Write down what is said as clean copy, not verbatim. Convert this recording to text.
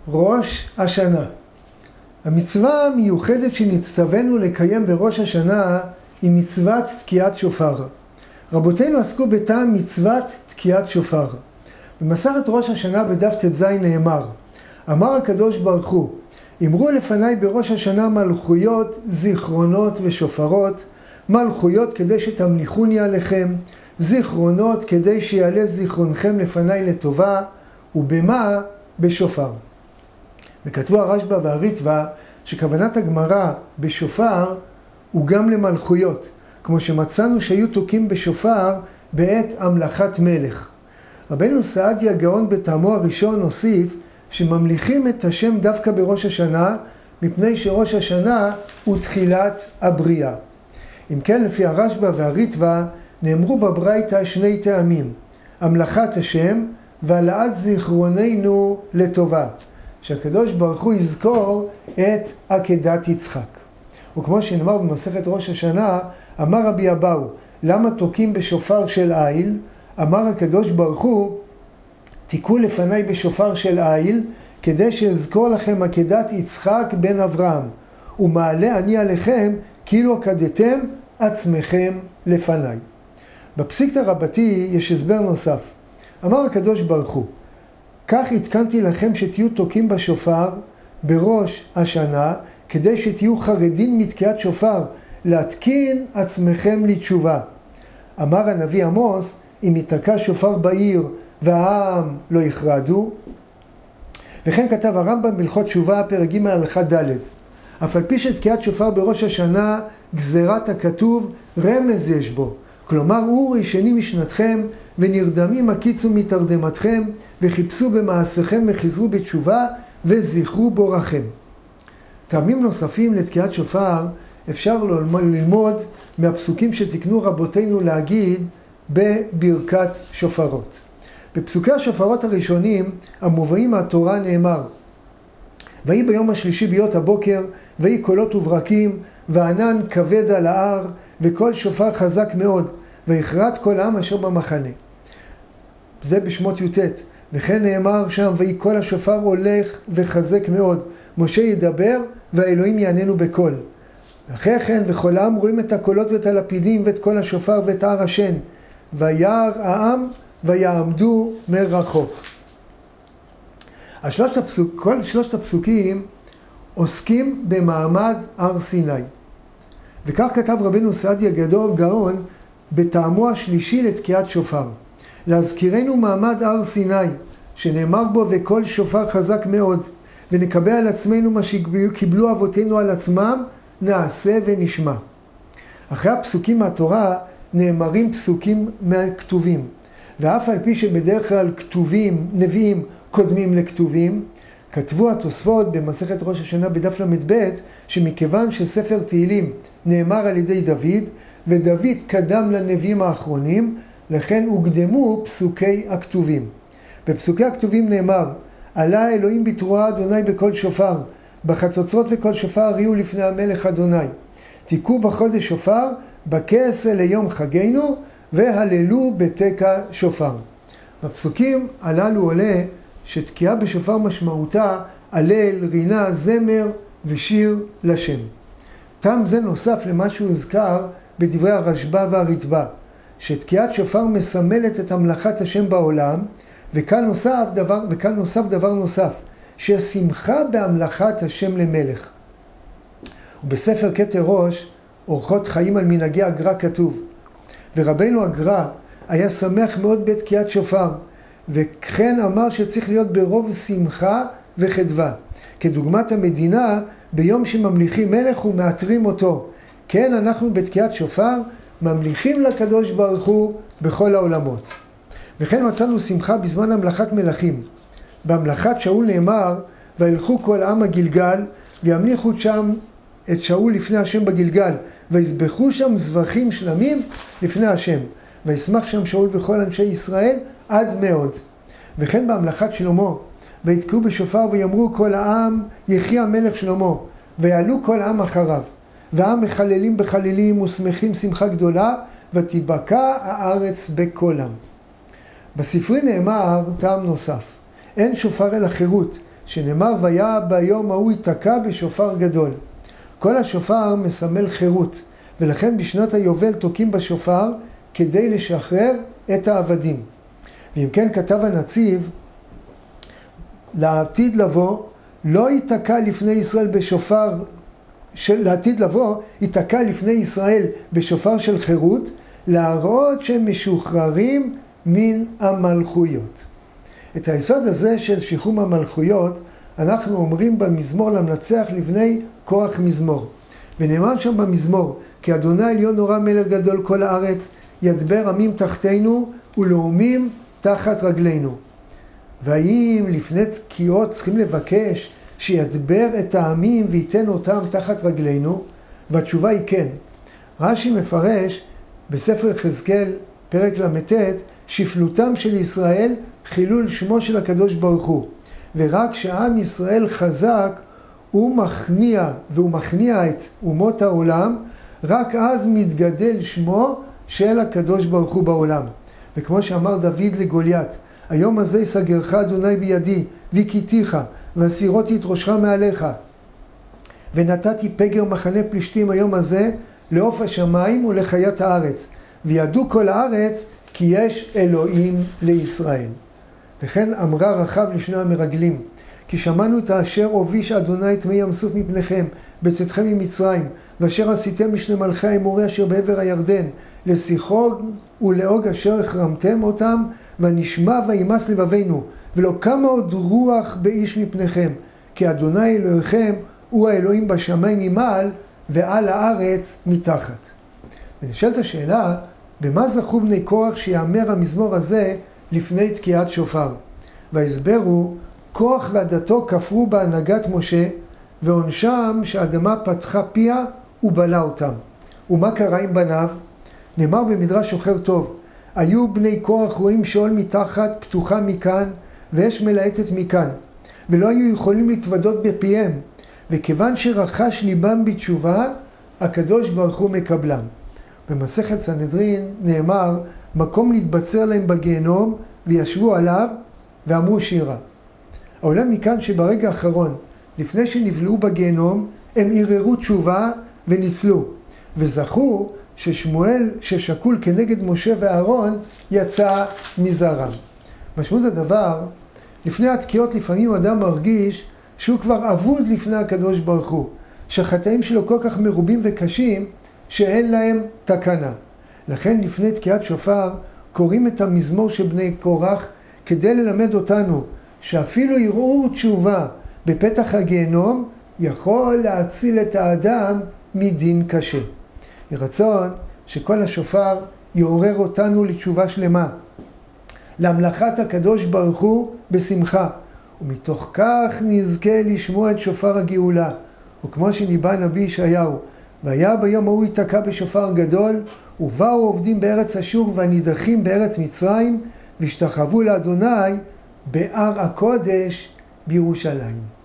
ראש השנה. המצווה המיוחדת שנצטווינו לקיים בראש השנה היא מצוות תקיעת שופר. רבותינו עסקו בטעם מצוות תקיעת שופר. במסכת ראש השנה בדף ט"ז נאמר, אמר הקדוש ברוך הוא, אמרו לפניי בראש השנה מלכויות, זיכרונות ושופרות, מלכויות כדי שתמליכוני עליכם, זיכרונות כדי שיעלה זיכרונכם לפניי לטובה, ובמה? בשופר. וכתבו הרשב"א והריטב"א שכוונת הגמרא בשופר הוא גם למלכויות, כמו שמצאנו שהיו תוקעים בשופר בעת המלכת מלך. רבנו סעדיה גאון בטעמו הראשון הוסיף שממליכים את השם דווקא בראש השנה, מפני שראש השנה הוא תחילת הבריאה. אם כן, לפי הרשב"א והריטב"א נאמרו בברייתא שני טעמים, המלכת השם והעלאת זיכרוננו לטובה, שהקדוש ברוך הוא יזכור את עקדת יצחק. וכמו שנאמר במסכת ראש השנה, אמר רבי אבאו, למה תוקעים בשופר של איל? אמר הקדוש ברוך הוא, תיקעו לפניי בשופר של איל, כדי שאזכור לכם עקדת יצחק בן אברהם, ומעלה אני עליכם כאילו עקדתם עצמכם לפניי. בפסיקתא רבתי יש הסבר נוסף. אמר הקדוש ברוך הוא, כך התקנתי לכם שתהיו תוקעים בשופר בראש השנה, כדי שתהיו חרדים מתקיעת שופר, להתקין עצמכם לתשובה. אמר הנביא עמוס, אם יתקע שופר בעיר והעם לא יכרדו. וכן כתב הרמב"ם בהלכות תשובה פרק ג' הלכה ד', אף על פי שתקיעת שופר בראש השנה גזירת הכתוב רמז יש בו, כלומר אור ישנים משנתכם ונרדמים הקיצו מתרדמתכם וחיפשו במעשיכם וחזרו בתשובה וזכרו בורכם. טעמים נוספים לתקיעת שופר אפשר ללמוד מהפסוקים שתקנו רבותינו להגיד בברכת שופרות. בפסוקי השופרות הראשונים המובאים מהתורה נאמר, ויהי ביום השלישי ביות הבוקר, ויהי קולות וברקים, וענן כבד על ההר, וקול שופר חזק מאוד, ויכרת כל העם אשר במחנה. זה בשמות י"ט. וכן נאמר שם, ויהי קול השופר הולך וחזק מאוד, משה ידבר והאלוהים יעננו בקול. אחרי כן וכל העם רואים את הקולות ואת הלפידים ואת קול השופר ואת הר השן, וירא העם ויעמדו מרחוק. כל שלושת הפסוקים עוסקים במעמד הר סיני. וכך כתב רבנו סעדיה גאון בטעמו השלישי לתקיעת שופר. להזכירנו מעמד הר סיני, שנאמר בו וקול שופר חזק מאוד, ונקבל על עצמנו מה שקיבלו אבותינו על עצמם, נעשה ונשמע. אחרי הפסוקים מהתורה נאמרים פסוקים מהכתובים, ואף על פי שבדרך כלל כתובים, נביאים קודמים לכתובים, כתבו התוספות במסכת ראש השנה בדף ל"ב, שמכיוון שספר תהילים נאמר על ידי דוד, ודוד קדם לנביאים האחרונים, לכן הוקדמו פסוקי הכתובים. בפסוקי הכתובים נאמר, עלה אלוהים בתרועה אדוני בקול שופר, בחצוצרות וקול שופר יהיו לפני המלך אדוני. תיקעו בחודש שופר, בכסה ליום חגנו, והללו בתקע שופר. בפסוקים הללו עולה שתקיעה בשופר משמעותה הלל, רינה, זמר ושיר לשם. טעם זה נוסף למה שהוזכר בדברי הרשב"א והריטב"א, שתקיעת שופר מסמלת את המלכת השם בעולם, וכאן נוסף דבר נוסף, ששמחה בהמלכת השם למלך. ובספר כתר ראש, אורחות חיים על מנהגי הגר"א כתוב, ורבנו הגר"א היה שמח מאוד בתקיעת שופר, וכן אמר שצריך להיות ברוב שמחה וחדווה. כדוגמת המדינה, ביום שממליכים מלך ומאתרים אותו. כן, אנחנו בתקיעת שופר ממליכים לקדוש ברוך הוא בכל העולמות. וכן מצאנו שמחה בזמן המלכת מלכים. בהמלכת שאול נאמר, וילכו כל עם הגלגל, וימליכו שם את שאול לפני השם בגלגל, ויזבחו שם זבחים שלמים לפני השם. וישמח שם שאול וכל אנשי ישראל עד מאוד. וכן בהמלכת שלמה, ויתקעו בשופר ויאמרו כל העם יחי המלך שלמה, ויעלו כל העם אחריו. והעם מחללים בחלילים ושמחים שמחה גדולה, ותיבקע הארץ בקולם. בספרי נאמר טעם נוסף, אין שופר אלא חירות, שנאמר והיה ביום ההוא ייתקע בשופר גדול. כל השופר מסמל חירות, ולכן בשנת היובל תוקעים בשופר כדי לשחרר את העבדים. ואם כן כתב הנציב, לעתיד לבוא לא ייתקע לפני ישראל בשופר, לעתיד לבוא ייתקע לפני ישראל בשופר של חירות, להראות שהם משוחררים מן המלכויות. את היסוד הזה של שחרור המלכויות אנחנו אומרים במזמור למנצח לבני כוח מזמור. ונאמר שם במזמור, כי אדוני עליון נורא מלך גדול כל הארץ, ידבר עמים תחתינו ולאומים תחת רגלינו. והאם לפני תקיעות צריכים לבקש שידבר את העמים וייתן אותם תחת רגלינו? והתשובה היא כן. רש"י מפרש בספר יחזקאל פרק ל"ט, שפלותם של ישראל חילול שמו של הקדוש ברוך הוא. ורק כשעם ישראל חזק הוא מכניע את אומות העולם, רק אז מתגדל שמו של הקדוש ברוך הוא בעולם. וכמו שאמר דוד לגוליית, היום הזה יסגרך אדוני בידי, והכיתיך, והסירותי את ראשך מעליך. ונתתי פגר מחנה פלישתים היום הזה, לעוף השמיים ולחיית הארץ. וידעו כל הארץ כי יש אלוהים לישראל. וכן אמרה רחב לשני המרגלים, כי שמענו את האשר הוביש אדוני את מי ים סוף מפניכם, בצאתכם ממצרים, ואשר עשיתם לשני מלכי האמורי אשר בעבר הירדן, לסיחון ולאוג אשר החרמתם אותם, ונשמע וימס לבבינו, ולא קמה עוד רוח באיש מפניכם, כי אדוני אלוהיכם הוא האלוהים בשמיים ממעל, ועל הארץ מתחת. ונשאלת השאלה, במה זכו בני קורח שיאמר המזמור הזה לפני תקיעת שופר? וההסבר הוא, קורח ועדתו כפרו בהנהגת משה, ועונשם שהאדמה פתחה פיה ובלה אותם. ומה קרה עם בניו? נאמר במדרש שוחר טוב, היו בני קורח רואים שאול מתחת פתוחה מכאן, ואש מלהטת מכאן, ולא היו יכולים להתוודות בפיהם, וכיוון שרחש ליבם בתשובה, הקדוש ברוך הוא מקבלם. במסכת סנהדרין נאמר, מקום להתבצר להם בגיהנום, וישבו עליו, ואמרו שירה. העולה מכאן שברגע האחרון, לפני שנבלעו בגיהנום, הם ערערו תשובה וניצלו. וזכו ששמואל ששקול כנגד משה ואהרון יצא מזרם. משמעות הדבר, לפני התקיעות לפעמים אדם מרגיש שהוא כבר אבוד לפני הקדוש ברוך הוא, שהחטאים שלו כל כך מרובים וקשים שאין להם תקנה. לכן לפני תקיעת שופר קוראים את המזמור של בני קורח כדי ללמד אותנו שאפילו ערעור תשובה בפתח הגיהנום יכול להציל את האדם מדין קשה. רצון שכל השופר יעורר אותנו לתשובה שלמה, להמלכת הקדוש ברוך הוא בשמחה, ומתוך כך נזכה לשמוע את שופר הגאולה. וכמו שניבא נביא ישעיהו, והיה ביום ההוא ייתקע בשופר גדול, ובאו עובדים בארץ אשור והנידחים בארץ מצרים, והשתחוו לאדוני בהר הקודש בירושלים.